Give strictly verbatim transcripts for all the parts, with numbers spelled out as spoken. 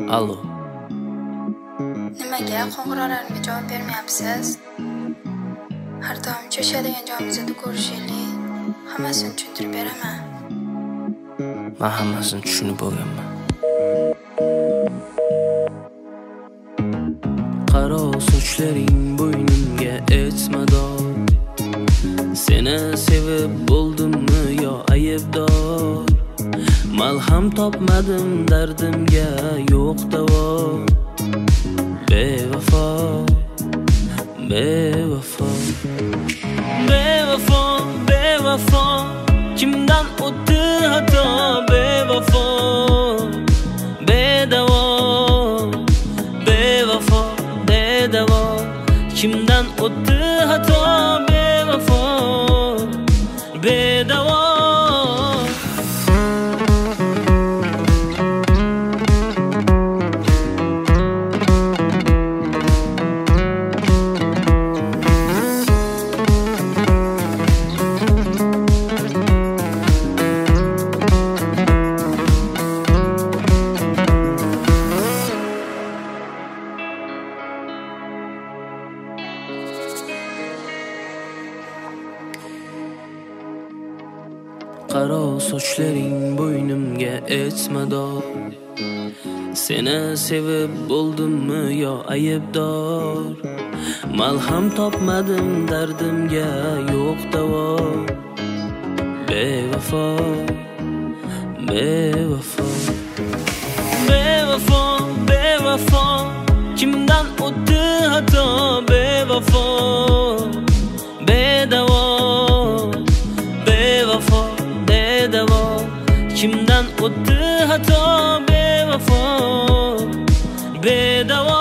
Allo. Nimaga qo'ng'iroqlarimga javob bermayapsiz? Har doim cho'shadigan joyimizda ko'rishaylik. Hammasini tushuntirib beraman. Men hammasini tushunib bo'lganman. Qaro sochlaring bo'ynimga etmador. Seni sevib bo'ldimmi yo aybdor? Malham topmadim dardimga yo'q davo. Bevafo, bevafo, bevafo, bevafo. Kimdan o'tdi xato? Bevafo, bedavo, bevafo, bedavo. Kimdan o'tdi xato? Bevafo, bedavo. Qaro sochlaring bo'ynimga etmador. Seni sevib bo'ldimmi yo aybdor? Malham topmadim dardimga yo'q davo. Bevafo, bevafo, bevafo, bevafo. Kimdan o'tdi xato? Bevafo, bedavo, bevafo, bedavo. Kimdan o'tdi xato? Bevafo, bedavo.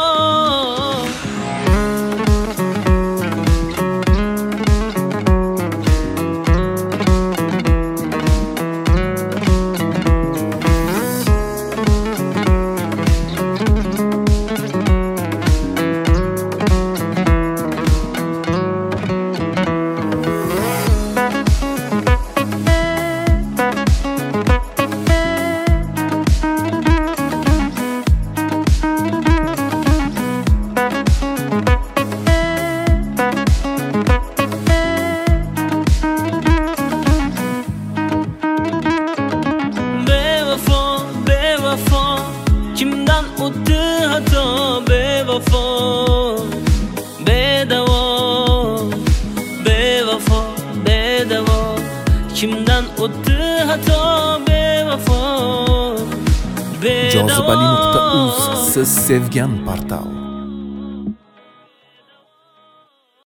Kimdan o'tdi xato? Bevafo, bedavo, bevafo, bedavo. Kimdan o'tdi xato? Bevafo, bedavo. jozibali nuqta uz siz sevgan portal.